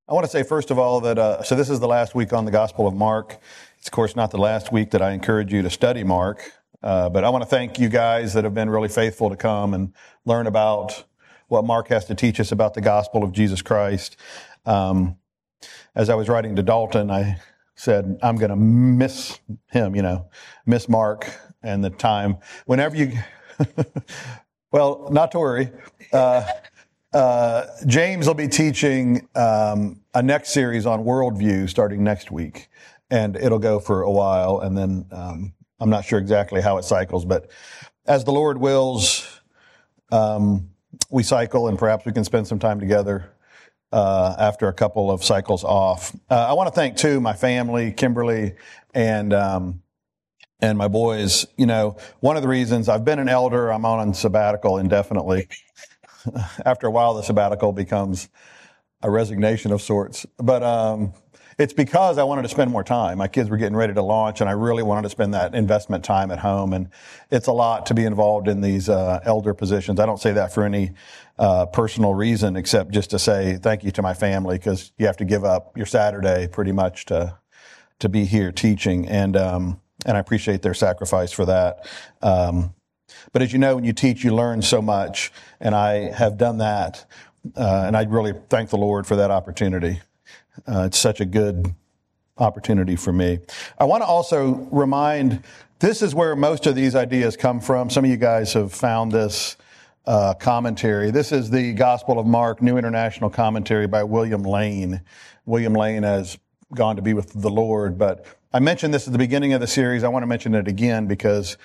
I want to say, first of all, that so this is the last week on the Gospel of Mark. It's, of course, not the last week that I encourage you to study Mark, but I want to thank you guys that have been really faithful to come and learn about what Mark has to teach us about the gospel of Jesus Christ. As I was writing to Dalton, I said, I'm going to miss him, miss Mark and the time. Whenever you, well, not to worry. James will be teaching a next series on worldview starting next week, and it'll go for a while, and then I'm not sure exactly how it cycles, but as the Lord wills, we cycle, and perhaps we can spend some time together after a couple of cycles off. I want to thank, too, my family, Kimberly, and my boys. One of the reasons I've been an elder, I'm on sabbatical indefinitely. After a while, the sabbatical becomes a resignation of sorts. But it's because I wanted to spend more time. My kids were getting ready to launch, and I really wanted to spend that investment time at home. And it's a lot to be involved in these elder positions. I don't say that for any personal reason, except just to say thank you to my family, because you have to give up your Saturday pretty much to be here teaching. And I appreciate their sacrifice for that. But as you know, when you teach, you learn so much, and I have done that, and I really thank the Lord for that opportunity. It's such a good opportunity for me. I want to also remind, this is where most of these ideas come from. Some of you guys have found this commentary. This is the Gospel of Mark, New International Commentary by William Lane. William Lane has gone to be with the Lord, but I mentioned this at the beginning of the series. I want to mention it again because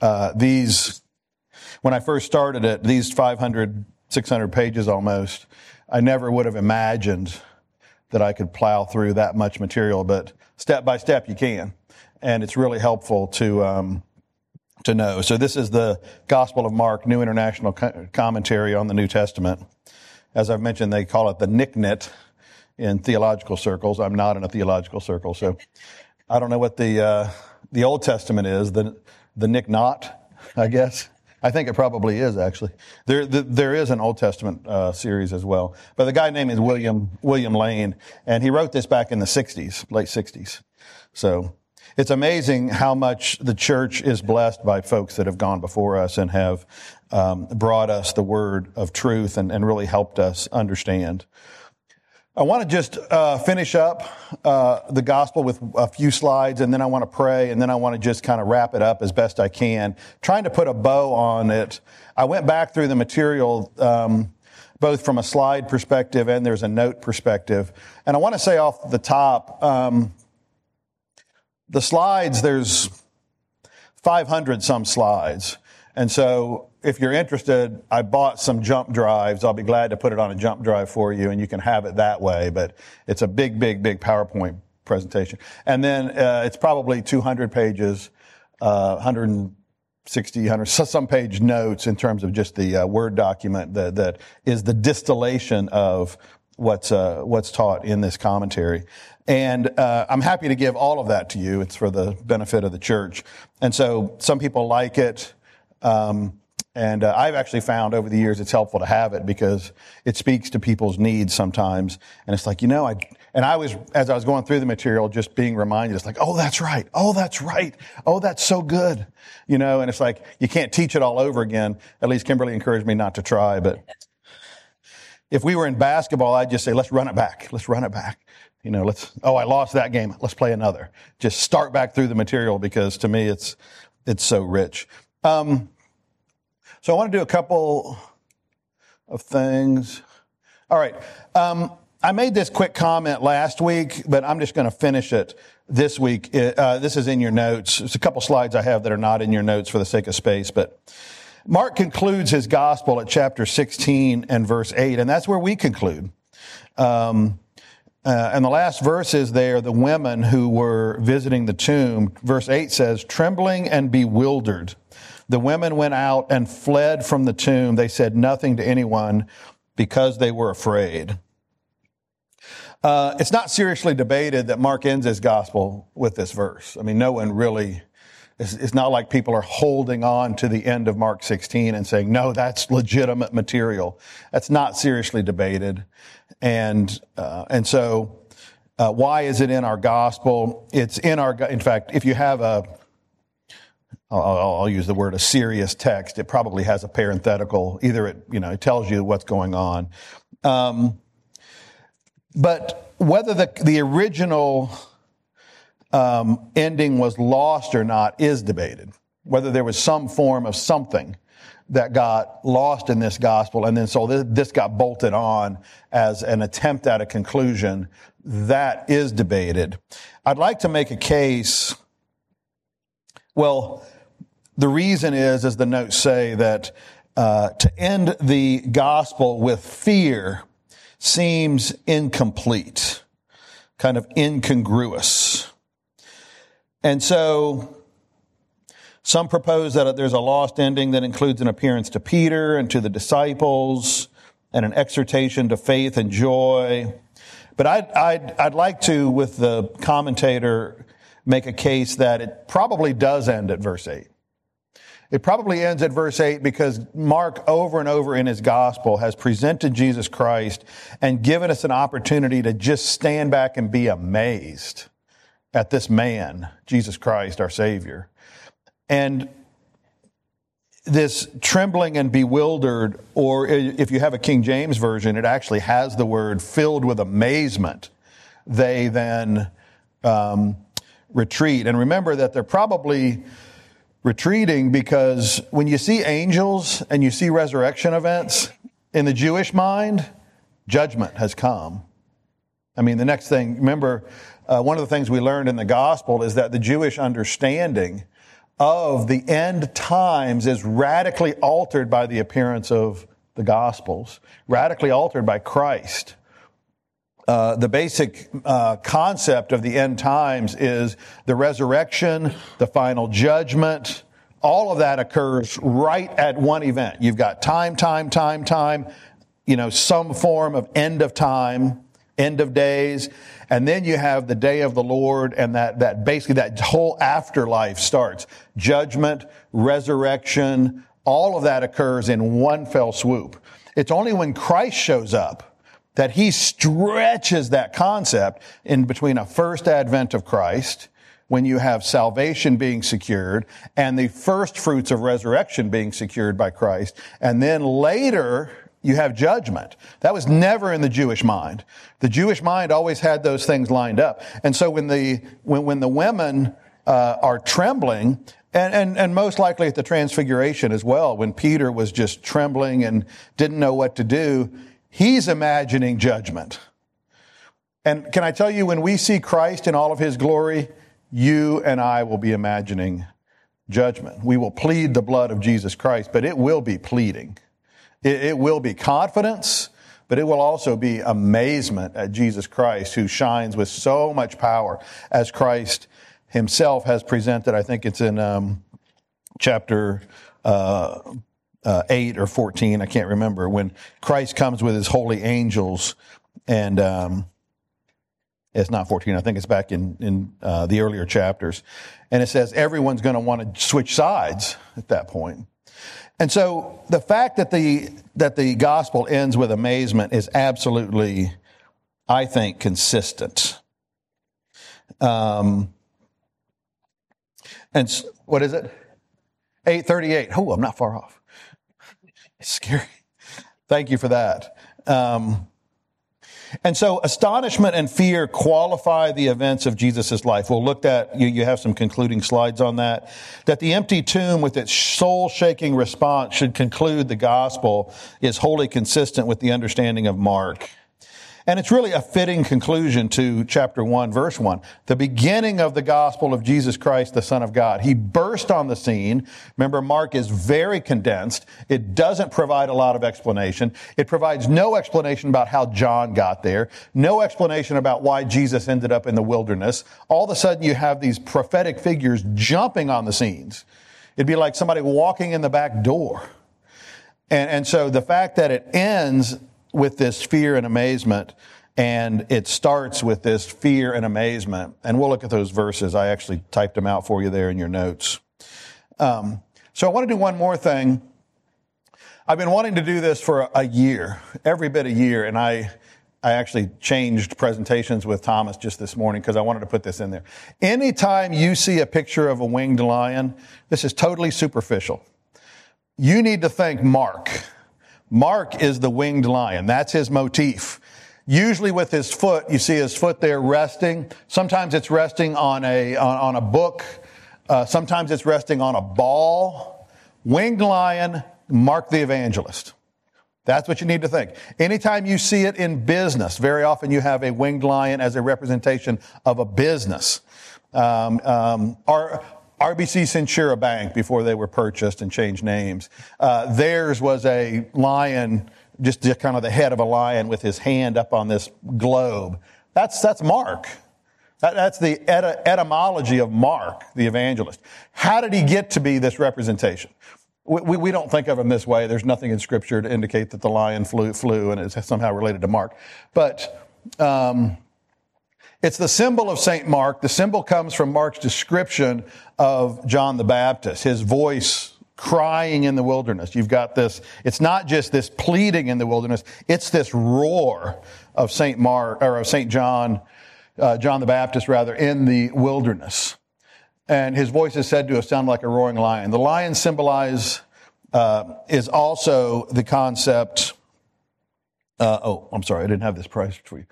when I first started it, these 500, 600 pages almost, I never would have imagined that I could plow through that much material, but step by step you can. And it's really helpful to know. So this is the Gospel of Mark, New International Commentary on the New Testament. As I've mentioned, they call it the NICNIT in theological circles. I'm not in a theological circle, so I don't know what the Old Testament is, the NICNOT, I guess. I think it probably is, actually. There is an Old Testament series as well. But the guy named is William Lane, and he wrote this back in the 60s, late 60s. So it's amazing how much the church is blessed by folks that have gone before us and have brought us the word of truth and really helped us understand. I want to just finish up the gospel with a few slides, and then I want to pray, and then I want to just kind of wrap it up as best I can, trying to put a bow on it. I went back through the material both from a slide perspective and there's a note perspective. And I want to say off the top, the slides, there's 500 some slides. And so if you're interested, I bought some jump drives. I'll be glad to put it on a jump drive for you, and you can have it that way. But it's a big PowerPoint presentation. And then it's probably 200 pages, 160, 100, some page notes in terms of just the Word document that is the distillation of what's taught in this commentary. And I'm happy to give all of that to you. It's for the benefit of the church. And so some people like it. And I've actually found over the years it's helpful to have it because it speaks to people's needs sometimes. And it's like, as I was going through the material, just being reminded, it's like, oh, that's right. Oh, that's right. Oh, that's so good. And it's like, you can't teach it all over again. At least Kimberly encouraged me not to try. But if we were in basketball, I'd just say, let's run it back. Let's run it back. I lost that game. Let's play another. Just start back through the material because to me, it's so rich. So I want to do a couple of things. All right. I made this quick comment last week, but I'm just going to finish it this week. This is in your notes. There's a couple slides I have that are not in your notes for the sake of space, but Mark concludes his gospel at chapter 16 and verse 8, and that's where we conclude. And the last verse is there, the women who were visiting the tomb. Verse 8 says, trembling and bewildered, the women went out and fled from the tomb. They said nothing to anyone because they were afraid. It's not seriously debated that Mark ends his gospel with this verse. I mean, no one really, it's not like people are holding on to the end of Mark 16 and saying, no, that's legitimate material. That's not seriously debated. And so why is it in our gospel? It's in fact, if you have I'll use the word a serious text, it probably has a parenthetical. Either it tells you what's going on. But whether the original ending was lost or not is debated. Whether there was some form of something that got lost in this gospel, and then so this got bolted on as an attempt at a conclusion, that is debated. I'd like to make a case. Well, the reason is, as the notes say, that to end the gospel with fear seems incomplete, kind of incongruous. And so some propose that there's a lost ending that includes an appearance to Peter and to the disciples and an exhortation to faith and joy. But I'd like to, with the commentator, make a case that it probably does end at verse 8. It probably ends at verse 8 because Mark over and over in his gospel has presented Jesus Christ and given us an opportunity to just stand back and be amazed at this man, Jesus Christ, our Savior. And this trembling and bewildered, or if you have a King James version, it actually has the word filled with amazement. They then retreat. And remember that they're probably retreating because when you see angels and you see resurrection events, in the Jewish mind, judgment has come. I mean, the next thing, remember, one of the things we learned in the gospel is that the Jewish understanding of the end times is radically altered by the appearance of the Gospels, radically altered by Christ. The basic concept of the end times is the resurrection, the final judgment. All of that occurs right at one event. You've got time, some form of end of time, end of days. And then you have the day of the Lord, and that basically that whole afterlife starts. Judgment, resurrection, all of that occurs in one fell swoop. It's only when Christ shows up that he stretches that concept in between a first advent of Christ, when you have salvation being secured, and the first fruits of resurrection being secured by Christ. And then later, you have judgment. That was never in the Jewish mind. The Jewish mind always had those things lined up. And so when the women are trembling, and most likely at the Transfiguration as well, when Peter was just trembling and didn't know what to do, he's imagining judgment. And can I tell you, when we see Christ in all of his glory, you and I will be imagining judgment. We will plead the blood of Jesus Christ, but it will be pleading. It will be confidence, but it will also be amazement at Jesus Christ, who shines with so much power, as Christ himself has presented. I think it's in chapter 8 or 14, I can't remember, when Christ comes with his holy angels, and it's not 14, I think it's back in the earlier chapters. And it says everyone's going to want to switch sides at that point. And so the fact that the gospel ends with amazement is absolutely, I think, consistent. And what is it? 8:38. Oh, I'm not far off. It's scary. Thank you for that. And so astonishment and fear qualify the events of Jesus' life. We'll look at, you have some concluding slides on that. That the empty tomb with its soul-shaking response should conclude the gospel is wholly consistent with the understanding of Mark. And it's really a fitting conclusion to chapter 1, verse 1. The beginning of the gospel of Jesus Christ, the Son of God. He burst on the scene. Remember, Mark is very condensed. It doesn't provide a lot of explanation. It provides no explanation about how John got there. No explanation about why Jesus ended up in the wilderness. All of a sudden, you have these prophetic figures jumping on the scenes. It'd be like somebody walking in the back door. And so the fact that it ends with this fear and amazement, and it starts with this fear and amazement. And we'll look at those verses. I actually typed them out for you there in your notes. So I want to do one more thing. I've been wanting to do this for a year, every bit a year, and I I actually changed presentations with Thomas just this morning because I wanted to put this in there. Anytime you see a picture of a winged lion, this is totally superficial. You need to think Mark. Mark is the winged lion. That's his motif. Usually with his foot, you see his foot there resting. Sometimes it's resting on a book. Sometimes it's resting on a ball. Winged lion, Mark the evangelist. That's what you need to think. Anytime you see it in business, very often you have a winged lion as a representation of a business. RBC Centura Bank, before they were purchased and changed names, theirs was a lion, just kind of the head of a lion with his hand up on this globe. That's Mark. That's the etymology of Mark, the evangelist. How did he get to be this representation? We don't think of him this way. There's nothing in Scripture to indicate that the lion flew and is somehow related to Mark. But it's the symbol of St. Mark. The symbol comes from Mark's description of John the Baptist, his voice crying in the wilderness. You've got this, it's not just this pleading in the wilderness, it's this roar of St. Mark, or of St. John, John the Baptist rather, in the wilderness. And his voice is said to have sounded like a roaring lion. The lion is also the concept. I'm sorry, I didn't have this priced for you.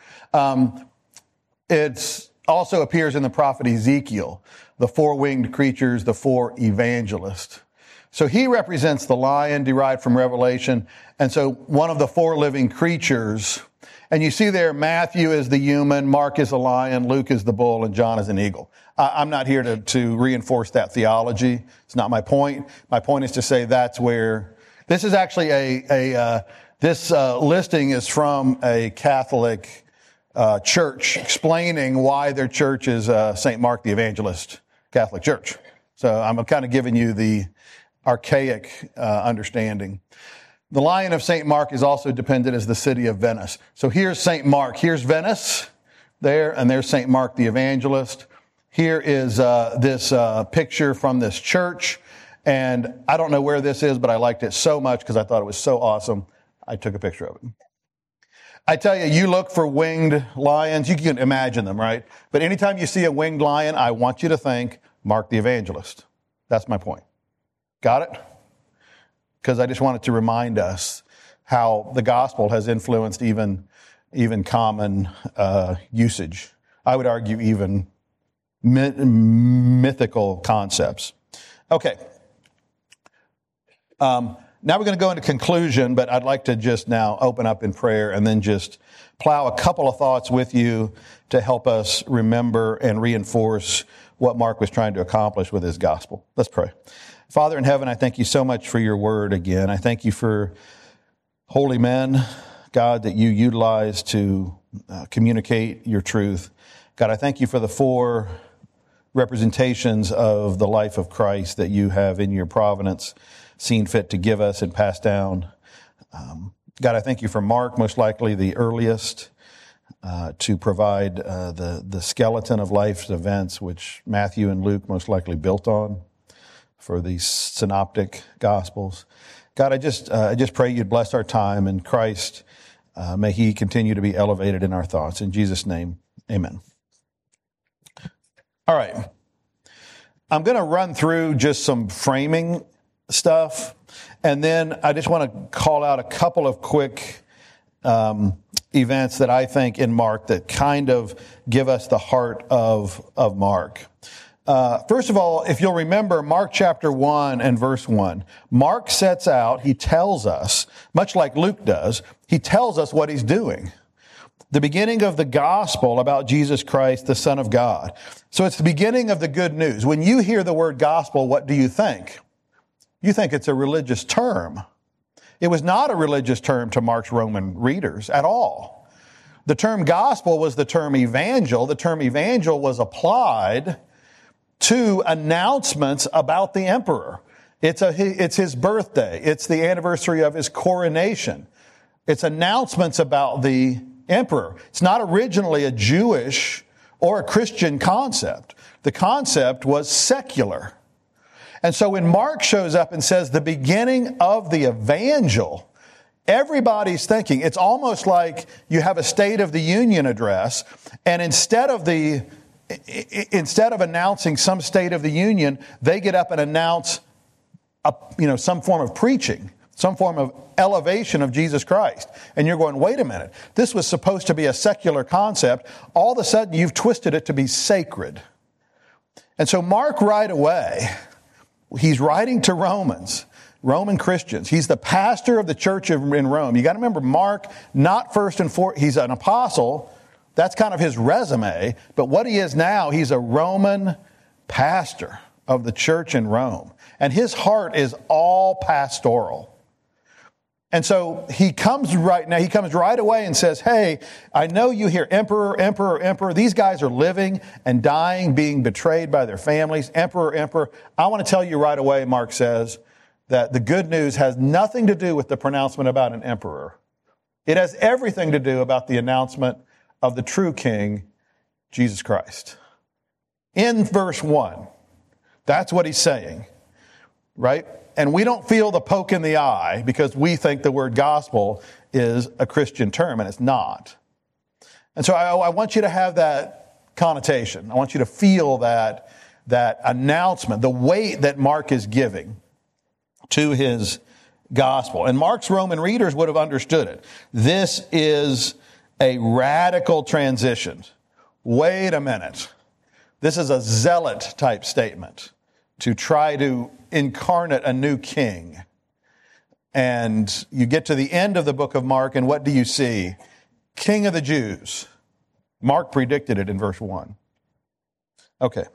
It also appears in the prophet Ezekiel, the four-winged creatures, the four evangelists. So he represents the lion derived from Revelation. And so one of the four living creatures. And you see there, Matthew is the human, Mark is a lion, Luke is the bull, and John is an eagle. I'm not here to reinforce that theology. It's not my point. My point is to say that's where, this is actually this listing is from a Catholic church explaining why their church is St. Mark the Evangelist Catholic Church. So I'm kind of giving you the archaic understanding. The Lion of St. Mark is also depicted as the city of Venice. So here's St. Mark. Here's Venice there, and there's St. Mark the Evangelist. Here is this picture from this church. And I don't know where this is, but I liked it so much because I thought it was so awesome. I took a picture of it. I tell you, you look for winged lions. You can imagine them, right? But anytime you see a winged lion, I want you to think Mark the Evangelist. That's my point. Got it? Because I just wanted to remind us how the gospel has influenced even common usage. I would argue even mythical concepts. Okay. Now we're going to go into conclusion, but I'd like to just now open up in prayer and then just plow a couple of thoughts with you to help us remember and reinforce what Mark was trying to accomplish with his gospel. Let's pray. Father in heaven, I thank you so much for your word again. I thank you for holy men, God, that you utilize to communicate your truth. God, I thank you for the four representations of the life of Christ that you have in your providence seen fit to give us and pass down. God, I thank you for Mark, most likely the earliest, to provide the skeleton of life's events, which Matthew and Luke most likely built on for these synoptic gospels. God, I just pray you'd bless our time in Christ. May he continue to be elevated in our thoughts. In Jesus' name, amen. All right. I'm going to run through just some framing stuff, and then I just want to call out a couple of quick events that I think in Mark that kind of give us the heart of Mark. First of all, if you'll remember Mark chapter 1 and verse 1, Mark sets out, he tells us, much like Luke does, he tells us what he's doing. The beginning of the gospel about Jesus Christ, the Son of God. So it's the beginning of the good news. When you hear the word gospel, what do you think? You think it's a religious term. It was not a religious term to Mark's Roman readers at all. The term gospel was the term evangel. The term evangel was applied to announcements about the emperor. It's his birthday. It's the anniversary of his coronation. It's announcements about the emperor. It's not originally a Jewish or a Christian concept. The concept was secular. And so when Mark shows up and says the beginning of the evangel, Everybody's thinking. It's almost like you have a State of the Union address, and instead of announcing some State of the Union, they get up and announce some form of preaching, some form of elevation of Jesus Christ. And you're going, wait a minute, this was supposed to be a secular concept. All of a sudden, you've twisted it to be sacred. And so Mark right away, he's writing to Roman Christians. He's the pastor of the church in Rome. You got to remember, Mark, not first and foremost, he's an apostle. That's kind of his resume. But what he is now, he's a Roman pastor of the church in Rome. And his heart is all pastoral. And so he comes right away and says, hey, I know you hear emperor, emperor, emperor. These guys are living and dying, being betrayed by their families. Emperor, emperor. I want to tell you right away, Mark says, that the good news has nothing to do with the pronouncement about an emperor. It has everything to do about the announcement of the true King, Jesus Christ. In verse 1, that's what he's saying, right? And we don't feel the poke in the eye because we think the word gospel is a Christian term, and it's not. And so I want you to have that connotation. I want you to feel that announcement, the weight that Mark is giving to his gospel. And Mark's Roman readers would have understood it. This is a radical transition. Wait a minute. This is a zealot type statement to try to incarnate a new king. And you get to the end of the book of Mark, and what do you see? King of the Jews. Mark predicted it in verse 1. Okay.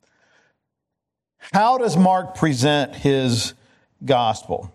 How does Mark present his gospel?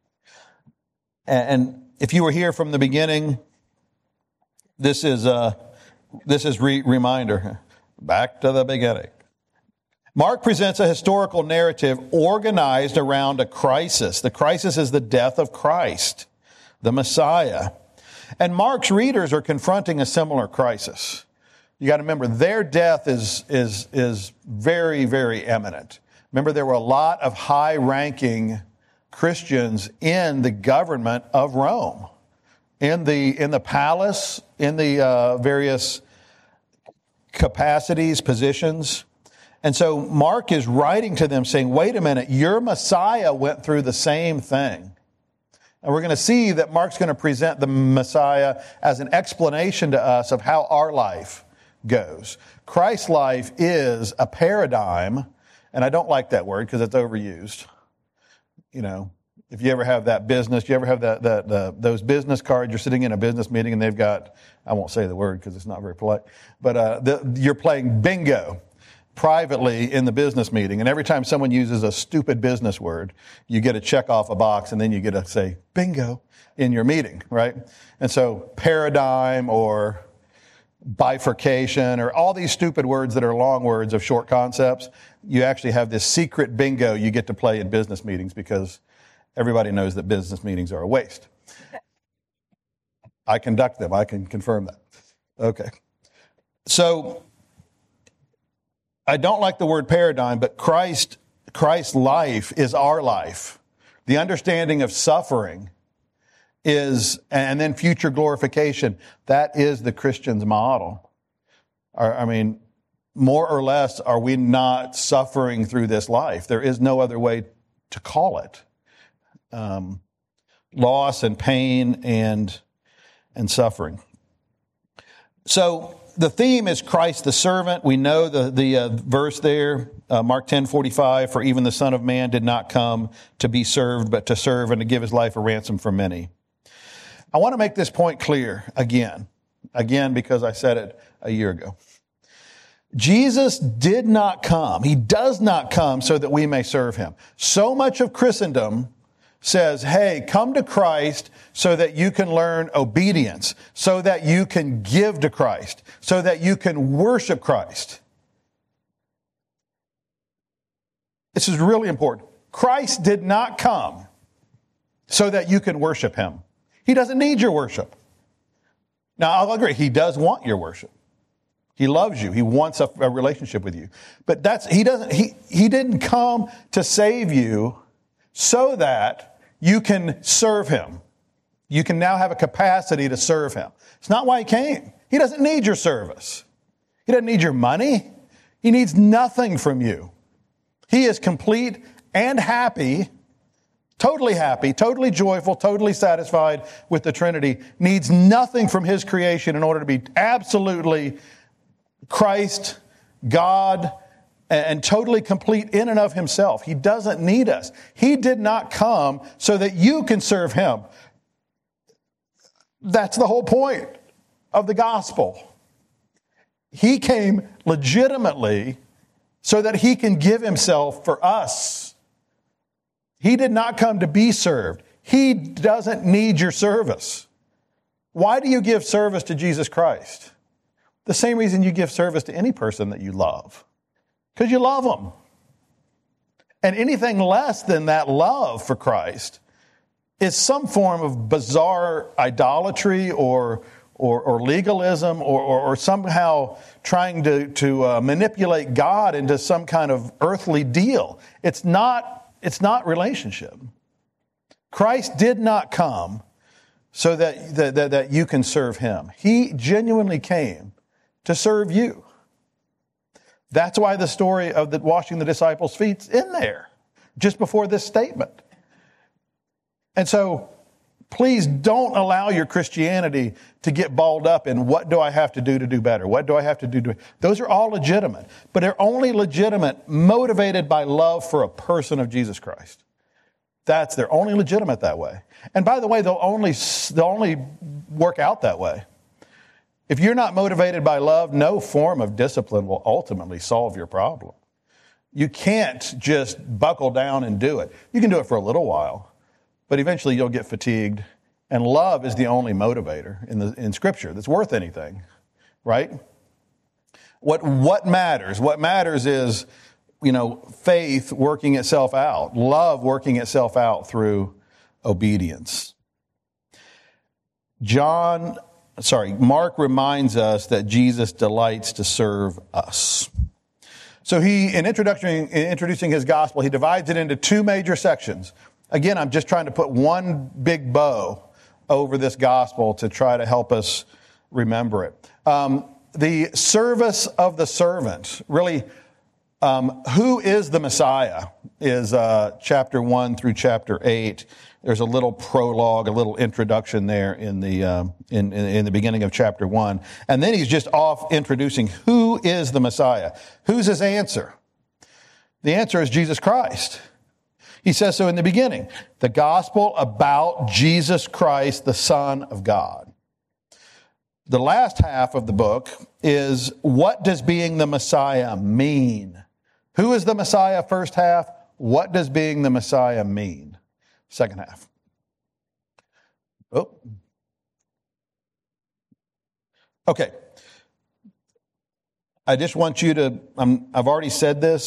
And if you were here from the beginning, this is reminder. Back to the beginning. Mark presents a historical narrative organized around a crisis. The crisis is the death of Christ, the Messiah. And Mark's readers are confronting a similar crisis. You got to remember, their death is very, very imminent. Remember, there were a lot of high-ranking Christians in the government of Rome, in the palace, in the various capacities, positions. And so Mark is writing to them saying, wait a minute, your Messiah went through the same thing. And we're going to see that Mark's going to present the Messiah as an explanation to us of how our life goes. Christ's life is a paradigm, and I don't like that word because it's overused. You know, if you ever have that business, you ever have those business cards, you're sitting in a business meeting and they've got, I won't say the word because it's not very polite, but you're playing bingo privately in the business meeting. And every time someone uses a stupid business word, you get to check off a box and then you get to say bingo in your meeting, right? And so paradigm or bifurcation or all these stupid words that are long words of short concepts, you actually have this secret bingo you get to play in business meetings because everybody knows that business meetings are a waste. I conduct them. I can confirm that. Okay. So I don't like the word paradigm, but Christ's life is our life. The understanding of suffering is, and then future glorification, that is the Christian's model. I mean, more or less, are we not suffering through this life? There is no other way to call it. Loss and pain and suffering. So the theme is Christ the servant. We know the verse there, Mark 10:45, for even the Son of Man did not come to be served, but to serve and to give his life a ransom for many. I want to make this point clear again, because I said it a year ago. Jesus did not come. He does not come so that we may serve him. So much of Christendom says, hey, come to Christ so that you can learn obedience, so that you can give to Christ, so that you can worship Christ. This is really important. Christ did not come so that you can worship him. He doesn't need your worship. Now, I'll agree, he does want your worship. He loves you. He wants a relationship with you. But he didn't come to save you so that you can serve him. You can now have a capacity to serve him. It's not why he came. He doesn't need your service. He doesn't need your money. He needs nothing from you. He is complete and happy, totally joyful, totally satisfied with the Trinity, needs nothing from his creation in order to be absolutely Christ, God, and totally complete in and of himself. He doesn't need us. He did not come so that you can serve him. That's the whole point of the gospel. He came legitimately so that he can give himself for us. He did not come to be served. He doesn't need your service. Why do you give service to Jesus Christ? The same reason you give service to any person that you love. Because you love them. And anything less than that love for Christ is some form of bizarre idolatry or legalism or somehow trying to manipulate God into some kind of earthly deal. It's not relationship. Christ did not come so that you can serve him. He genuinely came to serve you. That's why the story of the washing the disciples' feet is in there, just before this statement. And so, please don't allow your Christianity to get balled up in what do I have to do better? What do I have to do? Those are all legitimate, but they're only legitimate motivated by love for a person of Jesus Christ. They're only legitimate that way. And by the way, they'll only work out that way. If you're not motivated by love, no form of discipline will ultimately solve your problem. You can't just buckle down and do it. You can do it for a little while, but eventually you'll get fatigued. And love is the only motivator in Scripture that's worth anything, right? What matters? What matters is, faith working itself out, love working itself out through obedience. Mark reminds us that Jesus delights to serve us. So in introducing his gospel, he divides it into two major sections. Again, I'm just trying to put one big bow over this gospel to try to help us remember it. The service of the servant, really, who is the Messiah, is chapter 1 through chapter 8. There's a little prologue, a little introduction there in the beginning of chapter 1. And then he's just off introducing who is the Messiah. Who's his answer? The answer is Jesus Christ. He says so in the beginning, the gospel about Jesus Christ, the Son of God. The last half of the book is, what does being the Messiah mean? Who is the Messiah, first half? What does being the Messiah mean? Second half. Okay. I just want you to, I've already said this,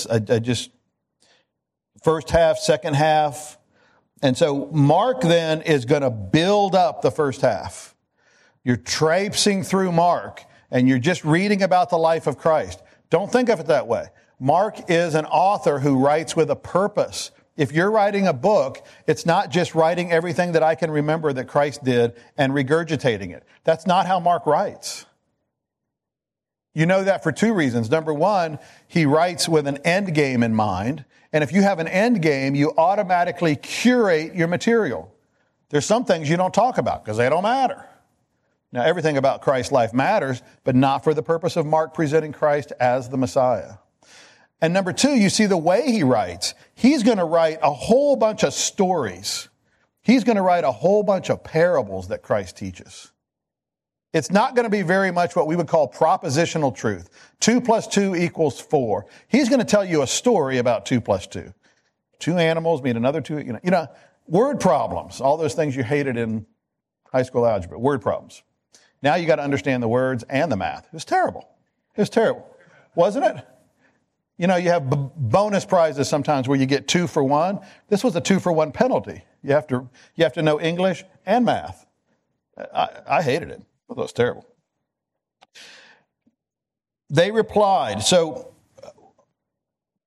first half, second half. And so Mark then is going to build up the first half. You're traipsing through Mark and you're just reading about the life of Christ. Don't think of it that way. Mark is an author who writes with a purpose. If you're writing a book, it's not just writing everything that I can remember that Christ did and regurgitating it. That's not how Mark writes. You know that for two reasons. Number one, he writes with an end game in mind. And if you have an end game, you automatically curate your material. There's some things you don't talk about because they don't matter. Now, everything about Christ's life matters, but not for the purpose of Mark presenting Christ as the Messiah. And number two, you see the way he writes. He's going to write a whole bunch of stories. He's going to write a whole bunch of parables that Christ teaches. It's not going to be very much what we would call propositional truth. 2 + 2 = 4. He's going to tell you a story about 2 + 2. Two animals meet another two, word problems, all those things you hated in high school algebra, word problems. Now you got to understand the words and the math. It was terrible. Wasn't it? You have bonus prizes sometimes where you get 2 for 1. This was a 2 for 1 penalty. You have to know English and math. I hated it. That was terrible. They replied. So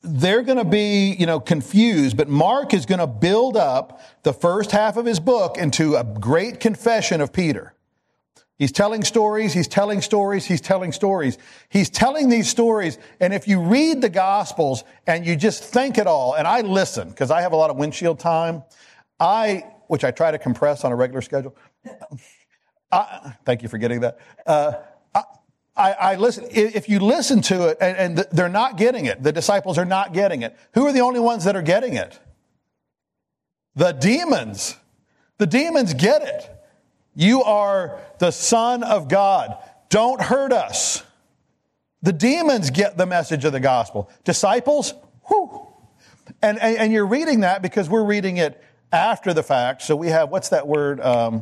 they're going to be, confused, but Mark is going to build up the first half of his book into a great confession of Peter. He's telling stories, he's telling stories, he's telling stories. He's telling these stories, and if you read the Gospels and you just think it all, and I listen, because I have a lot of windshield time, which I try to compress on a regular schedule. Thank you for getting that. I listen. If you listen to it, and they're not getting it, the disciples are not getting it. Who are the only ones that are getting it? The demons. The demons get it. You are the Son of God. Don't hurt us. The demons get the message of the gospel. Disciples, whew. And you're reading that because we're reading it after the fact. So we have, what's that word?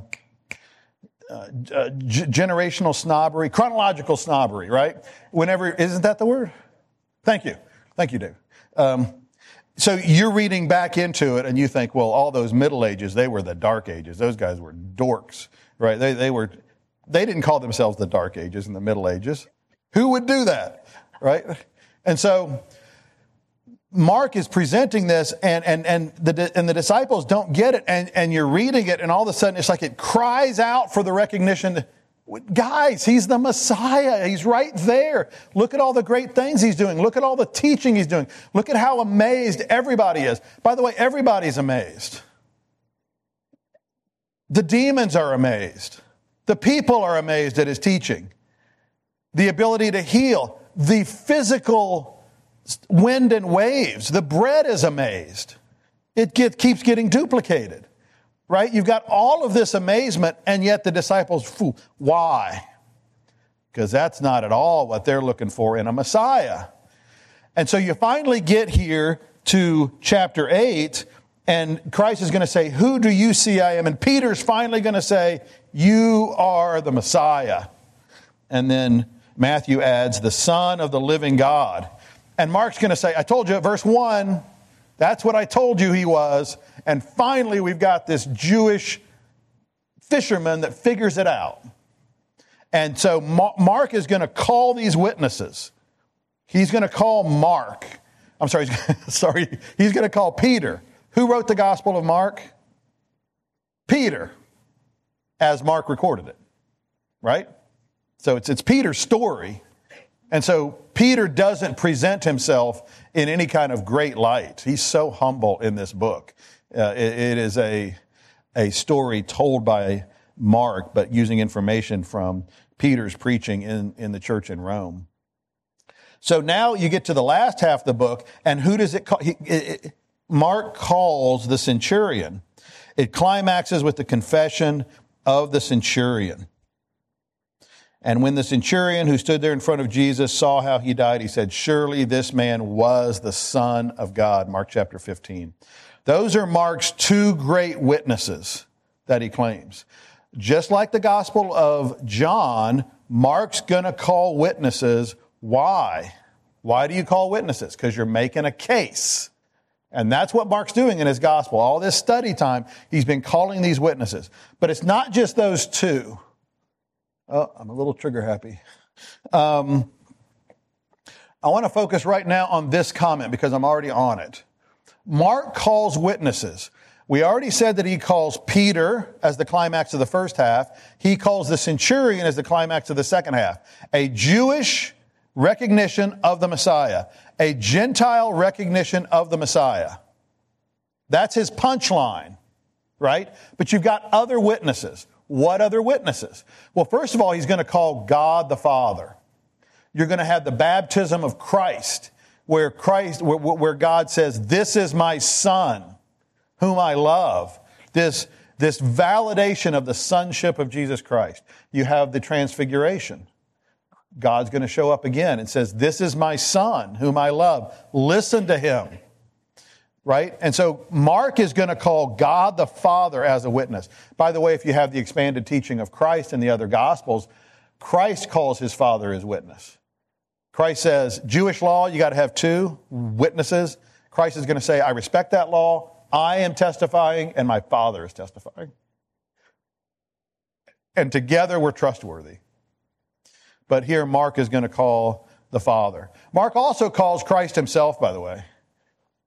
Generational snobbery, chronological snobbery, right? Isn't that the word? Thank you. Thank you, Dave. So you're reading back into it and you think, well, all those Middle Ages, they were the Dark Ages. Those guys were dorks, right? They didn't call themselves the Dark Ages in the Middle Ages. Who would do that, right? And so Mark is presenting this and the disciples don't get it and you're reading it and all of a sudden it's like it cries out for the recognition. Guys, he's the Messiah. He's right there. Look at all the great things he's doing. Look at all the teaching he's doing. Look at how amazed everybody is. By the way, everybody's amazed. The demons are amazed. The people are amazed at his teaching. The ability to heal. The physical wind and waves. The bread is amazed. It keeps getting duplicated. Right? You've got all of this amazement, and yet the disciples, why? Because that's not at all what they're looking for in a Messiah. And so you finally get here to chapter 8, and Christ is going to say, who do you see I am? And Peter's finally going to say, you are the Messiah. And then Matthew adds, the Son of the living God. And Mark's going to say, I told you at verse 1, that's what I told you he was. And finally, we've got this Jewish fisherman that figures it out. And so Mark is going to call these witnesses. He's going to call Mark. I'm sorry, he's going to call Peter. Who wrote the Gospel of Mark? Peter, as Mark recorded it, right? So it's Peter's story. And so Peter doesn't present himself in any kind of great light. He's so humble in this book. It is a story told by Mark, but using information from Peter's preaching in the church in Rome. So now you get to the last half of the book, and who does it call? Mark calls the centurion. It climaxes with the confession of the centurion. And when the centurion who stood there in front of Jesus saw how he died, he said, surely this man was the Son of God. Mark chapter 15. Those are Mark's two great witnesses that he claims. Just like the Gospel of John, Mark's going to call witnesses. Why? Why do you call witnesses? Because you're making a case. And that's what Mark's doing in his Gospel. All this study time, he's been calling these witnesses. But it's not just those two. Oh, I'm a little trigger happy. I want to focus right now on this comment because I'm already on it. Mark calls witnesses. We already said that he calls Peter as the climax of the first half. He calls the centurion as the climax of the second half. A Jewish recognition of the Messiah. A Gentile recognition of the Messiah. That's his punchline, right? But you've got other witnesses. What other witnesses? Well, first of all, he's going to call God the Father. You're going to have the baptism of Christ, where God says, this is my Son, whom I love. This validation of the sonship of Jesus Christ. You have the transfiguration. God's going to show up again and says, this is my Son, whom I love. Listen to him. Right? And so Mark is going to call God the Father as a witness. By the way, if you have the expanded teaching of Christ in the other Gospels, Christ calls his Father his witness. Christ says, Jewish law, you got to have two witnesses. Christ is going to say, I respect that law. I am testifying and my Father is testifying. And together we're trustworthy. But here Mark is going to call the Father. Mark also calls Christ himself, by the way.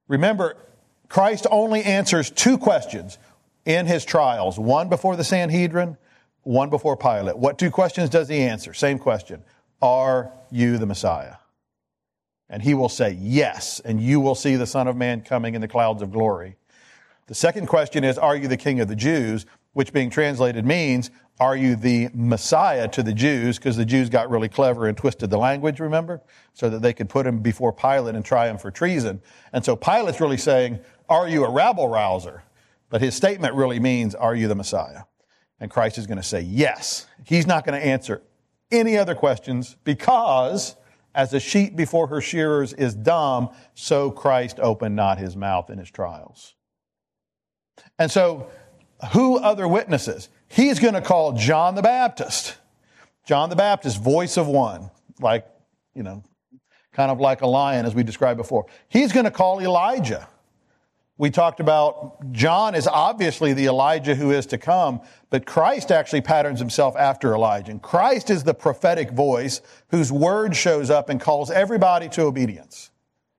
Remember, Christ only answers 2 questions in his trials, one before the Sanhedrin, one before Pilate. What 2 questions does he answer? Same question. Are you the Messiah? And he will say, yes, and you will see the Son of Man coming in the clouds of glory. The second question is, are you the King of the Jews? Which being translated means, are you the Messiah to the Jews? Because the Jews got really clever and twisted the language, remember? So that they could put him before Pilate and try him for treason. And so Pilate's really saying, are you a rabble-rouser? But his statement really means, are you the Messiah? And Christ is going to say, yes. He's not going to answer any other questions because as a sheep before her shearers is dumb, so Christ opened not his mouth in his trials. And so, who other witnesses? He's going to call John the Baptist. John the Baptist, voice of one, like, kind of like a lion as we described before. He's going to call Elijah. We talked about John is obviously the Elijah who is to come, but Christ actually patterns himself after Elijah. And Christ is the prophetic voice whose word shows up and calls everybody to obedience.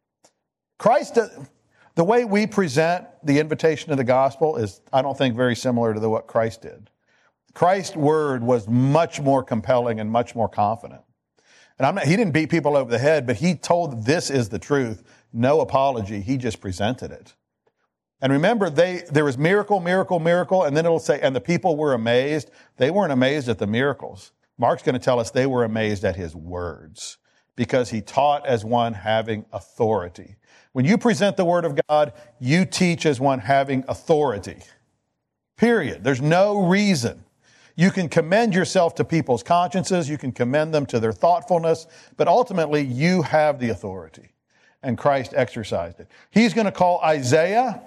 Christ, the way we present the invitation of the gospel is, I don't think, very similar to what Christ did. Christ's word was much more compelling and much more confident. And he didn't beat people over the head, but he told this is the truth. No apology. He just presented it. And remember, there was miracle, miracle, miracle, and then it'll say, and the people were amazed. They weren't amazed at the miracles. Mark's going to tell us they were amazed at his words because he taught as one having authority. When you present the word of God, you teach as one having authority. Period. There's no reason. You can commend yourself to people's consciences. You can commend them to their thoughtfulness, but ultimately you have the authority. And Christ exercised it. He's going to call Isaiah.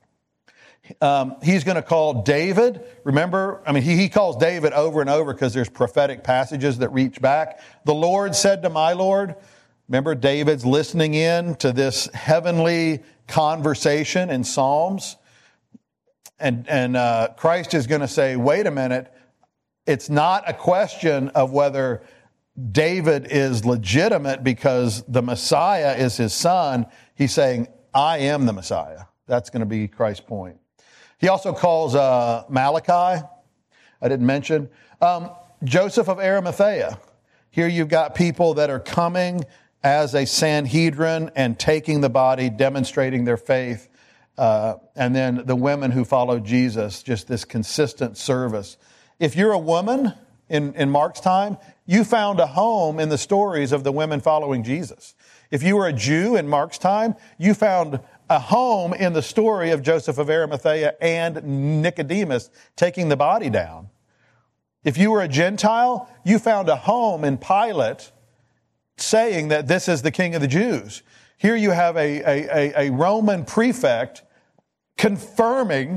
He's going to call David. Remember, he calls David over and over because there's prophetic passages that reach back. The Lord said to my Lord. Remember, David's listening in to this heavenly conversation in Psalms. And Christ is going to say, wait a minute. It's not a question of whether David is legitimate because the Messiah is his son. He's saying, I am the Messiah. That's going to be Christ's point. He also calls Malachi, I didn't mention. Joseph of Arimathea. Here you've got people that are coming as a Sanhedrin and taking the body, demonstrating their faith. And then the women who followed Jesus, just this consistent service. If you're a woman in Mark's time, you found a home in the stories of the women following Jesus. If you were a Jew in Mark's time, you found a home in the story of Joseph of Arimathea and Nicodemus taking the body down. If you were a Gentile, you found a home in Pilate saying that this is the King of the Jews. Here you have a Roman prefect confirming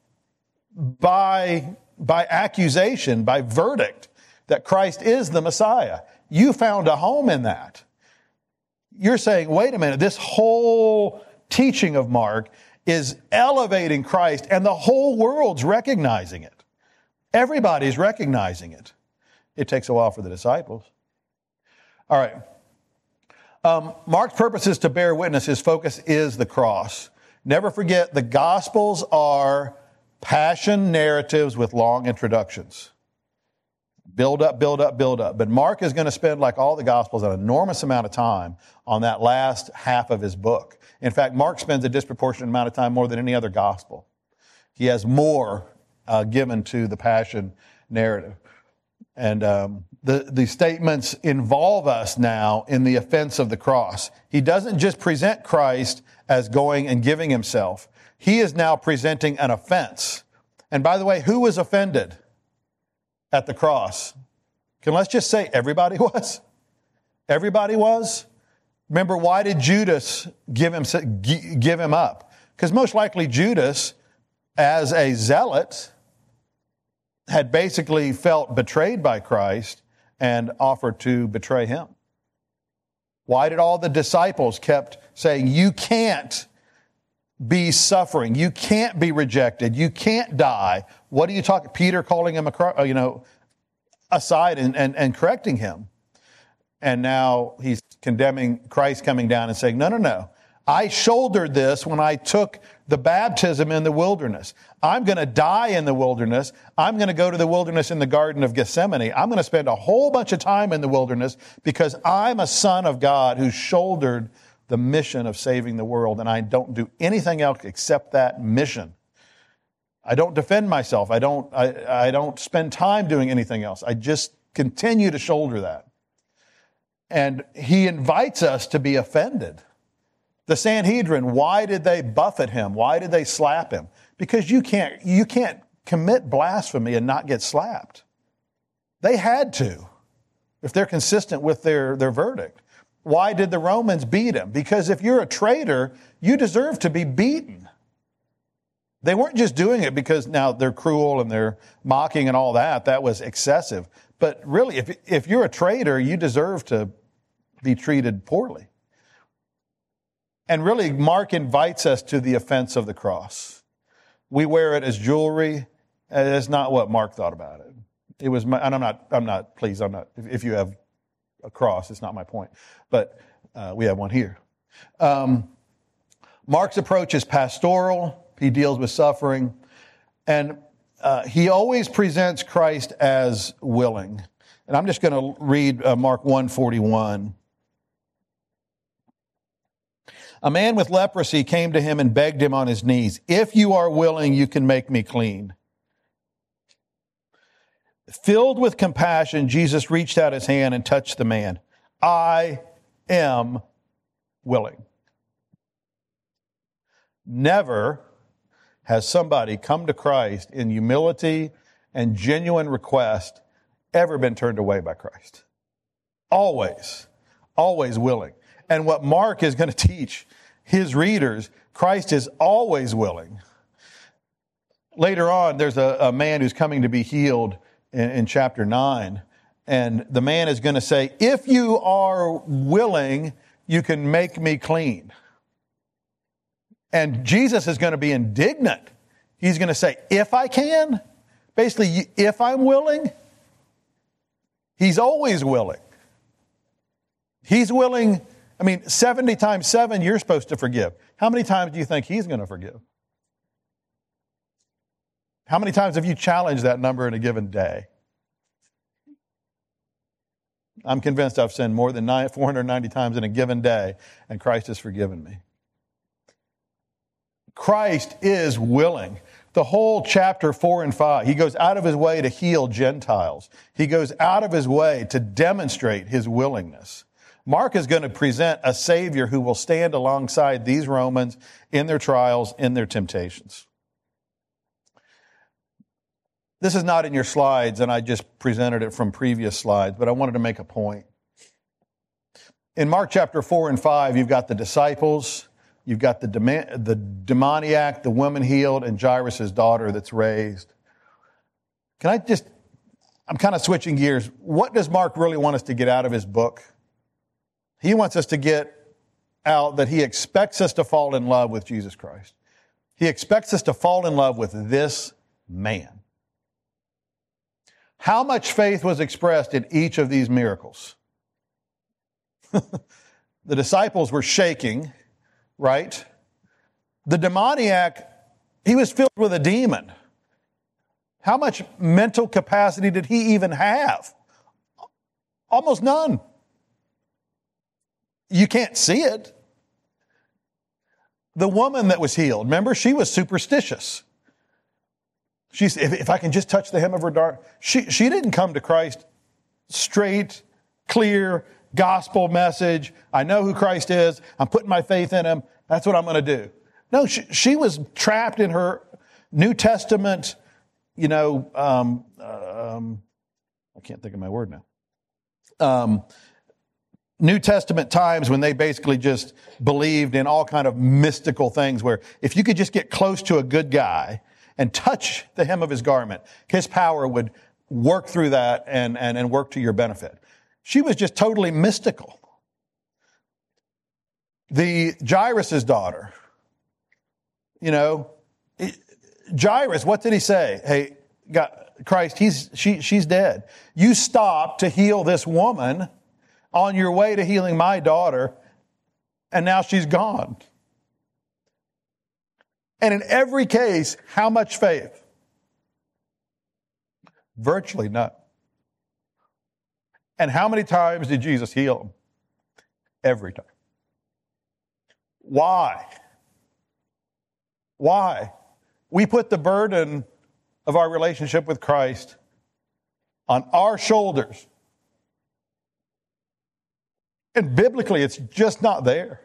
by accusation, by verdict, that Christ is the Messiah. You found a home in that. You're saying, wait a minute, this whole teaching of Mark is elevating Christ and the whole world's recognizing it. Everybody's recognizing it. It takes a while for the disciples. All right. Mark's purpose is to bear witness. His focus is the cross. Never forget, the Gospels are passion narratives with long introductions. Build up, build up, build up. But Mark is going to spend, like all the Gospels, an enormous amount of time on that last half of his book. In fact, Mark spends a disproportionate amount of time more than any other Gospel. He has more given to the passion narrative. And the statements involve us now in the offense of the cross. He doesn't just present Christ as going and giving himself. He is now presenting an offense. And by the way, who was offended at the cross? Let's just say everybody was. Everybody was. Remember, why did Judas give him up? Because most likely Judas, as a zealot, had basically felt betrayed by Christ and offered to betray him. Why did all the disciples kept saying, you can't be suffering, you can't be rejected, you can't die? What are you talking? Peter calling him aside and correcting him. And now he's condemning Christ coming down and saying, no. I shouldered this when I took the baptism in the wilderness. I'm going to die in the wilderness. I'm going to go to the wilderness in the Garden of Gethsemane. I'm going to spend a whole bunch of time in the wilderness because I'm a son of God who shouldered the mission of saving the world, and I don't do anything else except that mission. I don't defend myself. I don't spend time doing anything else. I just continue to shoulder that. And he invites us to be offended. The Sanhedrin, why did they buffet him? Why did they slap him? Because you can't commit blasphemy and not get slapped. They had to, if they're consistent with their verdict. Why did the Romans beat him? Because if you're a traitor, you deserve to be beaten. They weren't just doing it because now they're cruel and they're mocking and all that. That was excessive. But really, if you're a traitor, you deserve to be treated poorly. And really, Mark invites us to the offense of the cross. We wear it as jewelry. That's not what Mark thought about it. It was, and I'm not, if you have a cross, it's not my point. But we have one here. Mark's approach is pastoral. He deals with suffering. And he always presents Christ as willing. And I'm just going to read Mark 1:41. A man with leprosy came to him and begged him on his knees, "If you are willing, you can make me clean." Filled with compassion, Jesus reached out his hand and touched the man. "I am willing." Never has somebody come to Christ in humility and genuine request ever been turned away by Christ. Always willing. And what Mark is going to teach his readers, Christ is always willing. Later on, there's a man who's coming to be healed in chapter 9. And the man is going to say, "If you are willing, you can make me clean." And Jesus is going to be indignant. He's going to say, "If I can?" Basically, if I'm willing. He's always willing. He's willing. 70 times 7, you're supposed to forgive. How many times do you think he's going to forgive? How many times have you challenged that number in a given day? I'm convinced I've sinned more than 490 times in a given day, and Christ has forgiven me. Christ is willing. The whole chapter 4 and 5, he goes out of his way to heal Gentiles. He goes out of his way to demonstrate his willingness. Mark is going to present a Savior who will stand alongside these Romans in their trials, in their temptations. This is not in your slides, and I just presented it from previous slides, but I wanted to make a point. In Mark chapter 4 and 5, you've got the disciples, you've got the demoniac, the woman healed, and Jairus' daughter that's raised. I'm kind of switching gears. What does Mark really want us to get out of his book? He wants us to get out that he expects us to fall in love with Jesus Christ. He expects us to fall in love with this man. How much faith was expressed in each of these miracles? The disciples were shaking, right? The demoniac, he was filled with a demon. How much mental capacity did he even have? Almost none. You can't see it. The woman that was healed, remember, she was superstitious. She said, if I can just touch the hem of her garment. She didn't come to Christ straight, clear, gospel message. I know who Christ is. I'm putting my faith in him. That's what I'm going to do. No, she was trapped in her New Testament, I can't think of my word now. New Testament times when they basically just believed in all kind of mystical things where if you could just get close to a good guy and touch the hem of his garment, his power would work through that and work to your benefit. She was just totally mystical. The Jairus' daughter, Jairus, what did he say? Hey, God, Christ, she's dead. You stopped to heal this woman on your way to healing my daughter, and now she's gone. And in every case, how much faith? Virtually none. And how many times did Jesus heal them? Every time. Why? Why? We put the burden of our relationship with Christ on our shoulders. And biblically, it's just not there.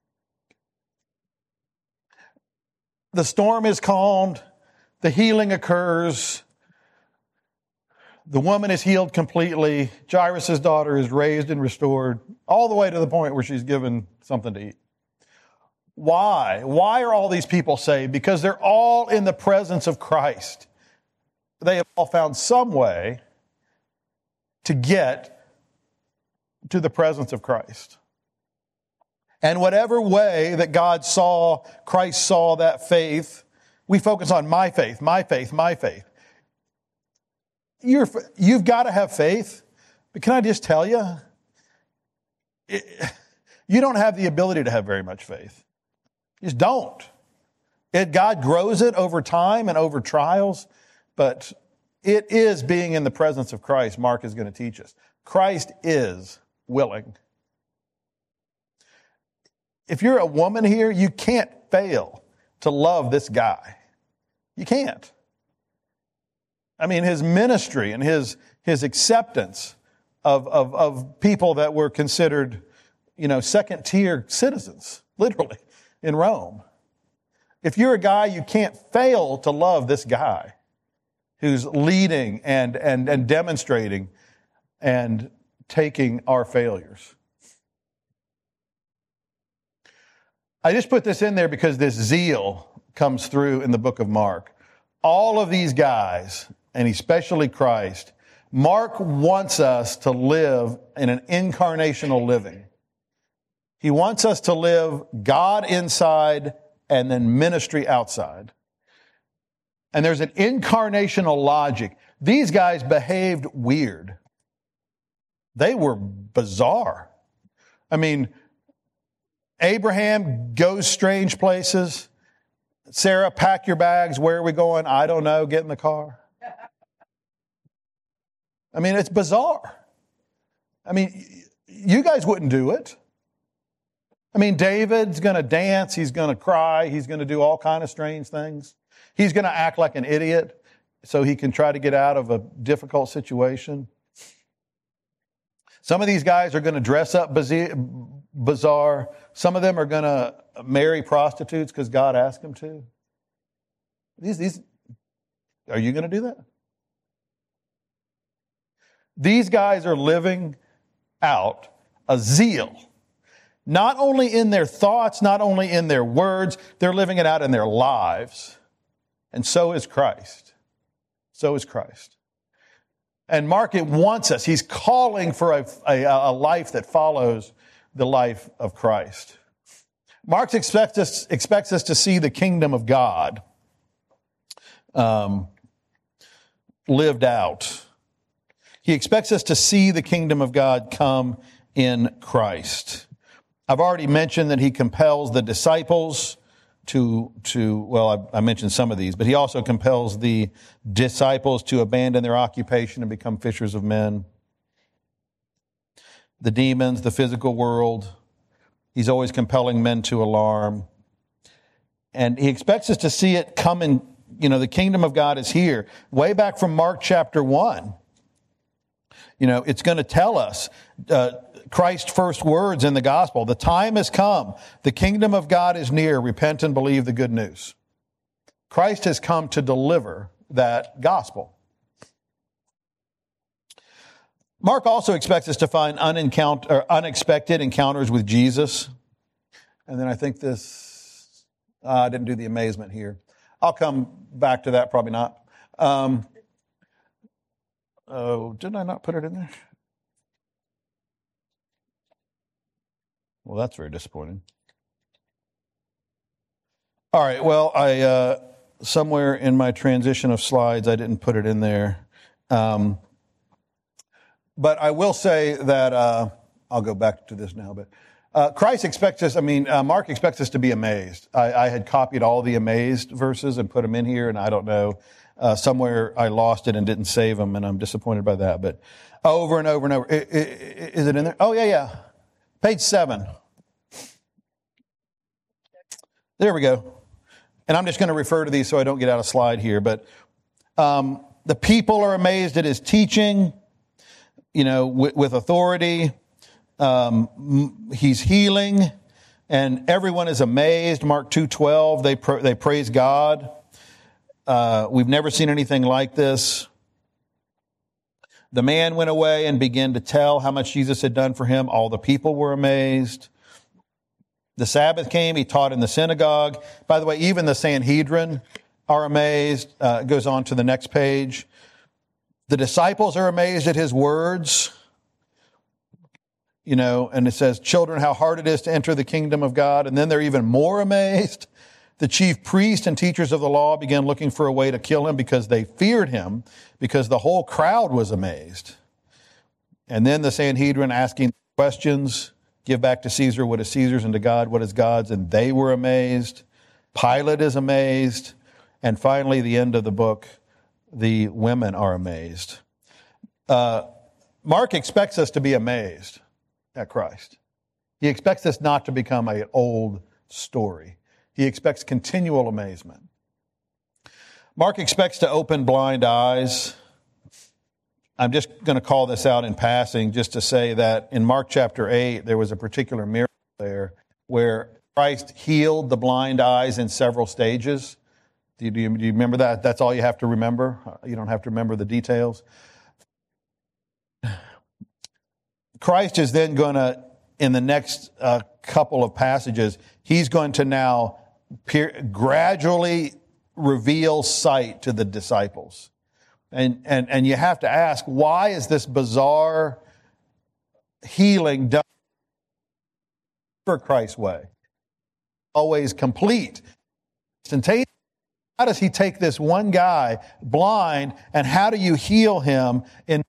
The storm is calmed. The healing occurs. The woman is healed completely. Jairus' daughter is raised and restored, all the way to the point where she's given something to eat. Why? Why are all these people saved? Because they're all in the presence of Christ. They have all found some way to get to the presence of Christ. And whatever way that Christ saw that faith, we focus on my faith, my faith, my faith. You've got to have faith. But can I just tell you, you don't have the ability to have very much faith. You just don't. God grows it over time and over trials, but it is being in the presence of Christ, Mark is going to teach us. Christ is willing. If you're a woman here, you can't fail to love this guy. You can't. I mean, his ministry and his acceptance of people that were considered, second-tier citizens, literally, in Rome. If you're a guy, you can't fail to love this guy who's leading and demonstrating and taking our failures. I just put this in there because this zeal comes through in the book of Mark. All of these guys, and especially Christ, Mark wants us to live in an incarnational living. He wants us to live God inside and then ministry outside. And there's an incarnational logic. These guys behaved weird. They were bizarre. I mean, Abraham goes strange places. Sarah, pack your bags. Where are we going? I don't know. Get in the car. I mean, it's bizarre. I mean, you guys wouldn't do it. I mean, David's going to dance. He's going to cry. He's going to do all kind of strange things. He's going to act like an idiot so he can try to get out of a difficult situation. Some of these guys are going to dress up bizarre. Some of them are going to marry prostitutes because God asked them to. Are you going to do that? These guys are living out a zeal. Not only in their thoughts, not only in their words, they're living it out in their lives. And so is Christ. So is Christ. And Mark, it wants us. He's calling for a life that follows the life of Christ. Mark expects us to see the kingdom of God lived out. He expects us to see the kingdom of God come in Christ. I've already mentioned that he compels the disciples I mentioned some of these, but he also compels the disciples to abandon their occupation and become fishers of men. The demons, the physical world, he's always compelling men to alarm. And he expects us to see it coming, the kingdom of God is here. Way back from Mark chapter 1, it's going to tell us, Christ's first words in the gospel, the time has come, the kingdom of God is near, repent and believe the good news. Christ has come to deliver that gospel. Mark also expects us to find unexpected encounters with Jesus. And then I think I didn't do the amazement here. I'll come back to that, probably not. Didn't I not put it in there? Well, that's very disappointing. All right, well, I somewhere in my transition of slides, I didn't put it in there. But I will say that, I'll go back to this now, but Christ expects us, Mark expects us to be amazed. I had copied all the amazed verses and put them in here, and I don't know, somewhere I lost it and didn't save them, and I'm disappointed by that. But over and over and over. Is it in there? Oh, yeah. Page 7. There we go. And I'm just going to refer to these so I don't get out of slide here. But the people are amazed at his teaching, with authority. He's healing, and everyone is amazed. Mark 2:12, they praise God. We've never seen anything like this. The man went away and began to tell how much Jesus had done for him. All the people were amazed. The Sabbath came, he taught in the synagogue. By the way, even the Sanhedrin are amazed. It goes on to the next page. The disciples are amazed at his words. And it says, children, how hard it is to enter the kingdom of God. And then they're even more amazed. The chief priests and teachers of the law began looking for a way to kill him because they feared him, because the whole crowd was amazed. And then the Sanhedrin asking questions, give back to Caesar what is Caesar's and to God what is God's. And they were amazed. Pilate is amazed. And finally, the end of the book, the women are amazed. Mark expects us to be amazed at Christ. He expects this not to become an old story. He expects continual amazement. Mark expects to open blind eyes. I'm just going to call this out in passing just to say that in Mark chapter 8, there was a particular miracle there where Christ healed the blind eyes in several stages. Do you remember that? That's all you have to remember. You don't have to remember the details. Christ is then going to, in the next couple of passages, he's going to now gradually reveal sight to the disciples. And you have to ask, why is this bizarre healing done for Christ's way? Always complete. Instantaneous. How does he take this one guy blind, and how do you heal him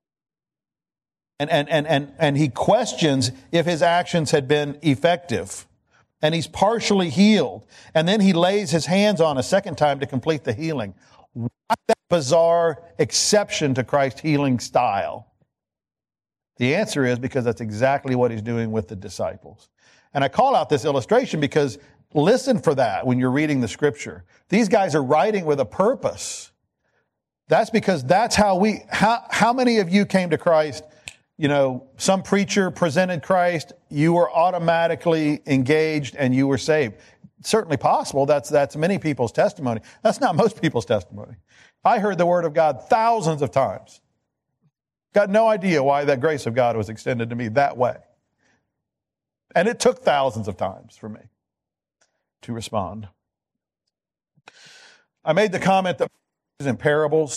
and he questions if his actions had been effective. And he's partially healed. And then he lays his hands on a second time to complete the healing. Why that bizarre exception to Christ's healing style? The answer is because that's exactly what he's doing with the disciples. And I call out this illustration because listen for that when you're reading the scripture. These guys are writing with a purpose. That's because that's how many of you came to Christ? Some preacher presented Christ, you were automatically engaged and you were saved. Certainly possible. That's many people's testimony. That's not most people's testimony. I heard the word of God thousands of times. Got no idea why that grace of God was extended to me that way. And it took thousands of times for me to respond. I made the comment that in parables,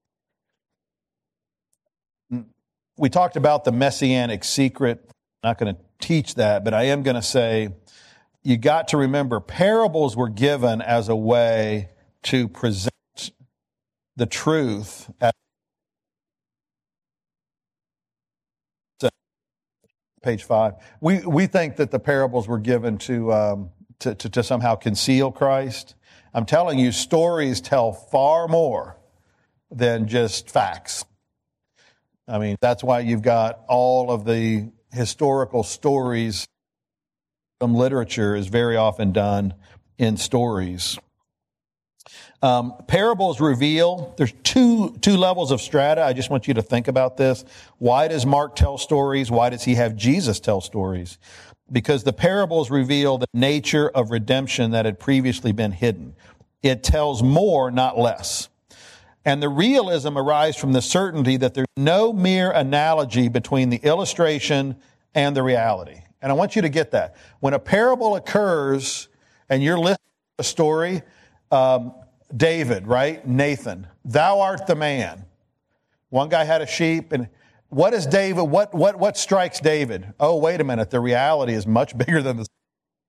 we talked about the messianic secret. I'm not going to teach that, but I am going to say you got to remember parables were given as a way to present the truth. Page 5. We think that the parables were given to somehow conceal Christ. I'm telling you, stories tell far more than just facts. That's why you've got all of the historical stories from literature is very often done in stories. Parables reveal, there's two levels of strata. I just want you to think about this. Why does Mark tell stories? Why does he have Jesus tell stories? Because the parables reveal the nature of redemption that had previously been hidden. It tells more, not less. And the realism arises from the certainty that there's no mere analogy between the illustration and the reality. And I want you to get that. When a parable occurs and you're listening to a story, David, right? Nathan, thou art the man. One guy had a sheep, and what is David? What strikes David? Oh, wait a minute. The reality is much bigger than the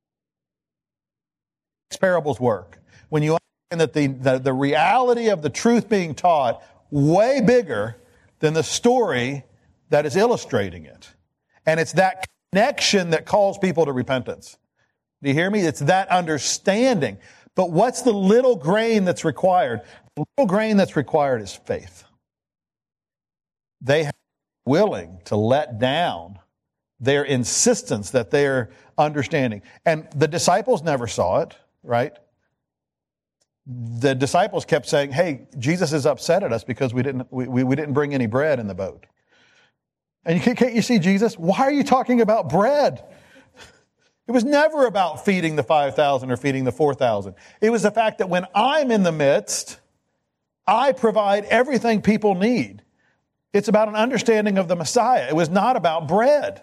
parables work. When you understand that the reality of the truth being taught way bigger than the story that is illustrating it. And it's that connection that calls people to repentance. Do you hear me? It's that understanding. But what's the little grain that's required? The little grain that's required is faith. They have been willing to let down their insistence that they're understanding. And the disciples never saw it, right? The disciples kept saying, hey, Jesus is upset at us because we didn't bring any bread in the boat. And can't you see Jesus? Why are you talking about bread? It was never about feeding the 5,000 or feeding the 4,000. It was the fact that when I'm in the midst, I provide everything people need. It's about an understanding of the Messiah. It was not about bread.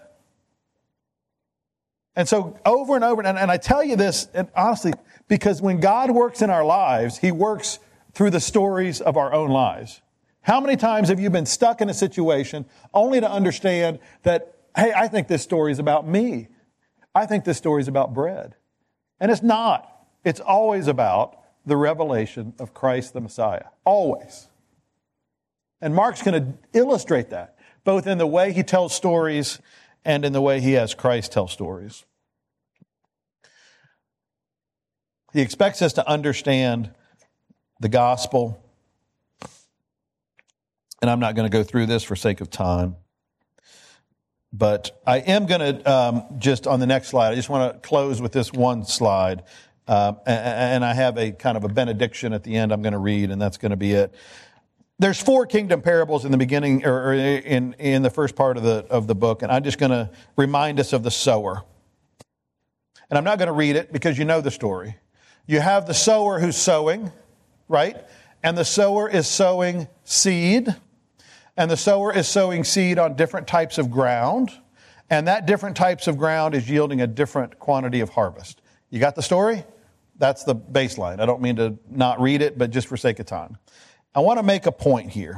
And so over and over, and I tell you this, and honestly, because when God works in our lives, He works through the stories of our own lives. How many times have you been stuck in a situation only to understand that, hey, I think this story is about me. I think this story is about bread. And it's not. It's always about the revelation of Christ the Messiah. Always. And Mark's going to illustrate that, both in the way he tells stories and in the way he has Christ tell stories. He expects us to understand the gospel. And I'm not going to go through this for sake of time. But I am going to, just on the next slide, I just want to close with this one slide. And I have a kind of a benediction at the end I'm going to read, and that's going to be it. There's 4 kingdom parables in the beginning, or in the first part of the book, and I'm just going to remind us of the sower. And I'm not going to read it because you know the story. You have the sower who's sowing, right? And the sower is sowing seed. And the sower is sowing seed on different types of ground. And that different types of ground is yielding a different quantity of harvest. You got the story? That's the baseline. I don't mean to not read it, but just for sake of time. I want to make a point here.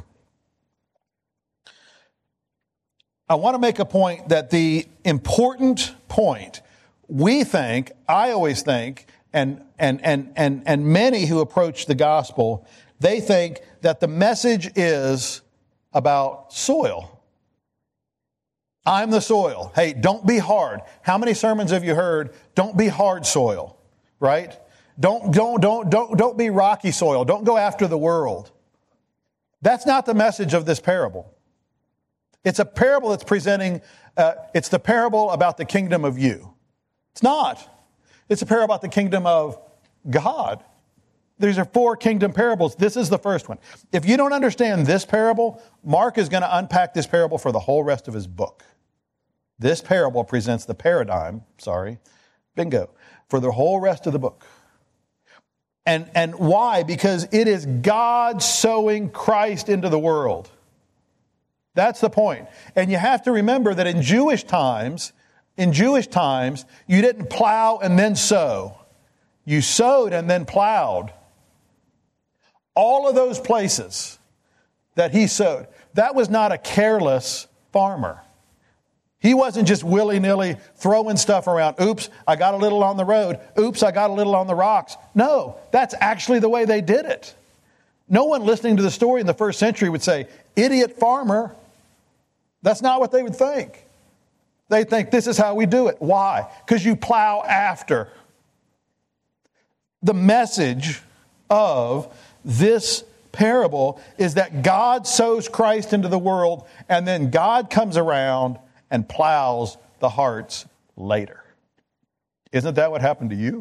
I want to make a point that the important point, we think, I always think, and many who approach the gospel, they think that the message is about soil. I'm the soil. Hey, don't be hard. How many sermons have you heard? Don't be hard soil, right? Don't be rocky soil. Don't go after the world. That's not the message of this parable. It's a parable that's presenting, it's the parable about the kingdom of you. It's not. It's a parable about the kingdom of God. These are 4 kingdom parables. This is the first one. If you don't understand this parable, Mark is going to unpack this parable for the whole rest of his book. This parable presents the paradigm, bingo, for the whole rest of the book. And why? Because it is God sowing Christ into the world. That's the point. And you have to remember that in Jewish times, you didn't plow and then sow. You sowed and then plowed. All of those places that he sowed, that was not a careless farmer. He wasn't just willy-nilly throwing stuff around. Oops, I got a little on the road. Oops, I got a little on the rocks. No, that's actually the way they did it. No one listening to the story in the first century would say, idiot farmer. That's not what they would think. They think this is how we do it. Why? Because you plow after. The message of this parable is that God sows Christ into the world, and then God comes around and plows the hearts later. Isn't that what happened to you?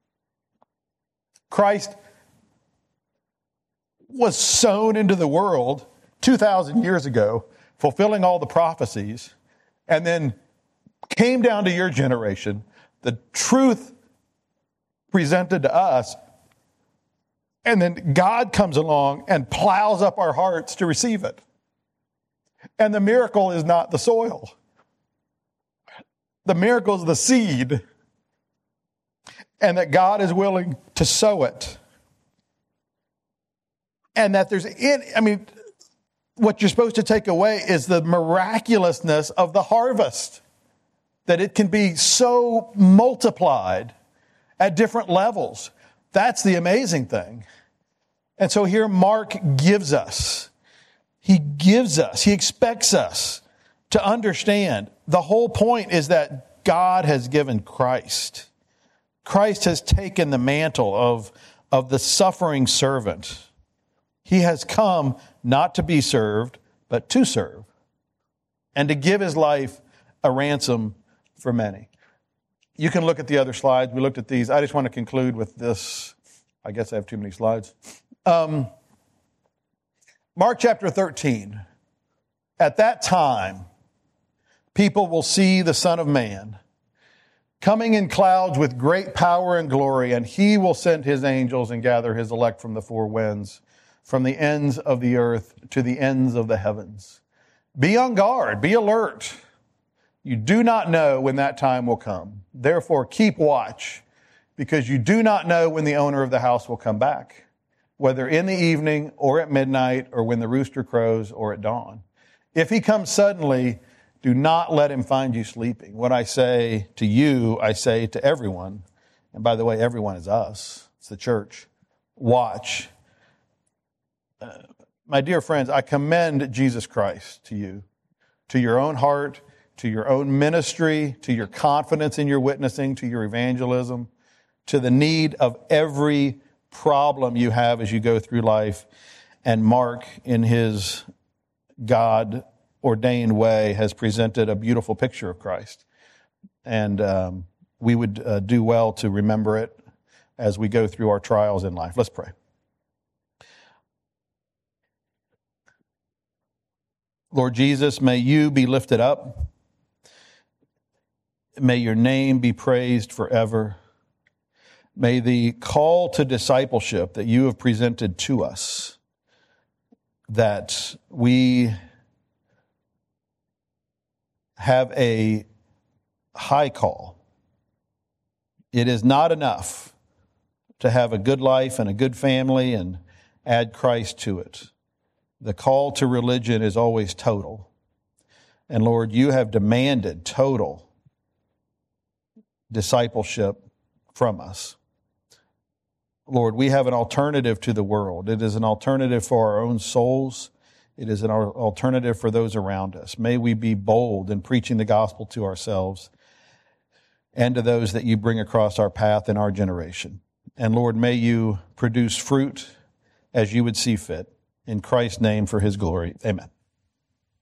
Christ was sown into the world 2,000 years ago, fulfilling all the prophecies, and then came down to your generation, the truth presented to us, and then God comes along and plows up our hearts to receive it. And the miracle is not the soil. The miracle is the seed. And that God is willing to sow it. And that what you're supposed to take away is the miraculousness of the harvest. That it can be so multiplied at different levels. That's the amazing thing. And so here Mark he expects us to understand. The whole point is that God has given Christ. Christ has taken the mantle of the suffering servant. He has come not to be served, but to serve, and to give his life a ransom for many. You can look at the other slides. We looked at these. I just want to conclude with this. I guess I have too many slides. Mark chapter 13. At that time, people will see the Son of Man coming in clouds with great power and glory, and he will send his angels and gather his elect from the four winds, from the ends of the earth to the ends of the heavens. Be on guard, be alert. You do not know when that time will come. Therefore, keep watch, because you do not know when the owner of the house will come back, whether in the evening or at midnight or when the rooster crows or at dawn. If he comes suddenly, do not let him find you sleeping. What I say to you, I say to everyone. And by the way, everyone is us. It's the church. Watch. My dear friends, I commend Jesus Christ to you, to your own heart, to your own ministry, to your confidence in your witnessing, to your evangelism, to the need of every problem you have as you go through life. And Mark, in his God-ordained way, has presented a beautiful picture of Christ. And we would do well to remember it as we go through our trials in life. Let's pray. Lord Jesus, may you be lifted up. May your name be praised forever. May the call to discipleship that you have presented to us, that we have a high call. It is not enough to have a good life and a good family and add Christ to it. The call to religion is always total. And Lord, you have demanded total discipleship from us. Lord, we have an alternative to the world. It is an alternative for our own souls. It is an alternative for those around us. May we be bold in preaching the gospel to ourselves and to those that you bring across our path in our generation. And Lord, may you produce fruit as you would see fit. In Christ's name, for his glory. Amen.